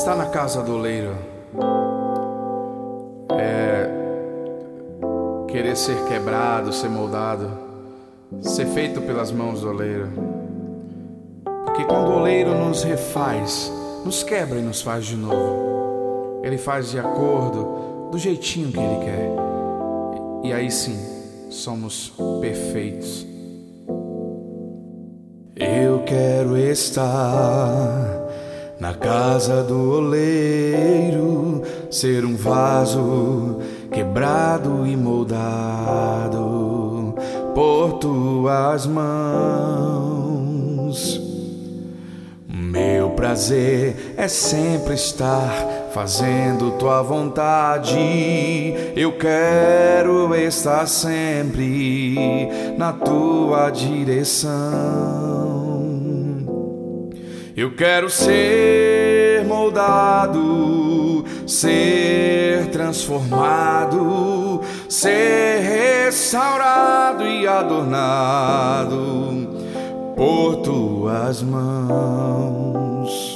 Estar na casa do oleiro é querer ser quebrado, ser moldado, ser feito pelas mãos do oleiro. Porque quando o oleiro nos refaz, nos quebra e nos faz de novo, ele faz de acordo do jeitinho que ele quer. E aí sim, somos perfeitos. Eu quero estar na casa do oleiro, ser um vaso quebrado e moldado por tuas mãos. Meu prazer é sempre estar fazendo tua vontade. Eu quero estar sempre na tua direção. Eu quero ser moldado, ser transformado, ser restaurado e adornado por tuas mãos.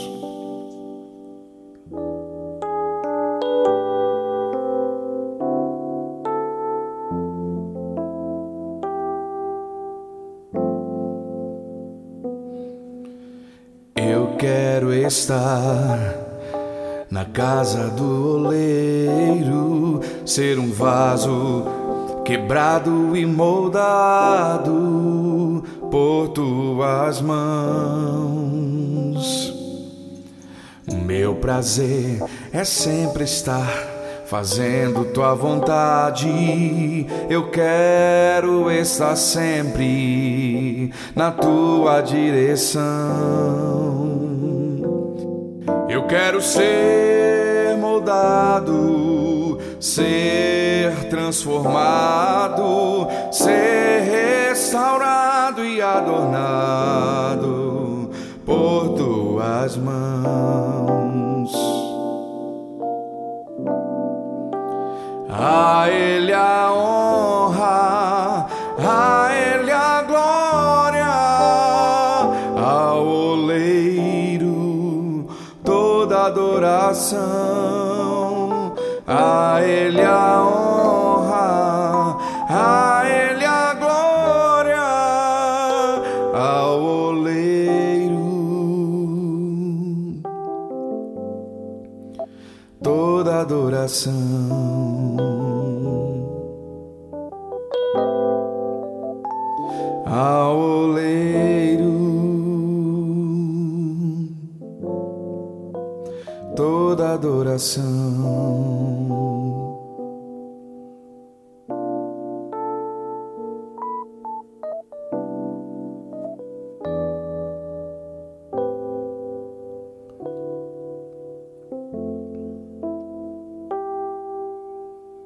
Eu quero estar na casa do oleiro, ser um vaso quebrado e moldado por tuas mãos. O meu prazer é sempre estar fazendo tua vontade. Eu quero estar sempre na tua direção. Eu quero ser moldado, ser transformado, ser restaurado e adornado por tuas mãos. A Ele a honra, a Ele a glória, ao oleiro toda adoração. A Ele a honra, a Ele a glória, ao oleiro toda adoração. Ao oleiro toda adoração.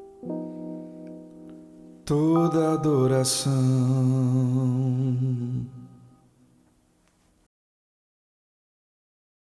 Toda adoração.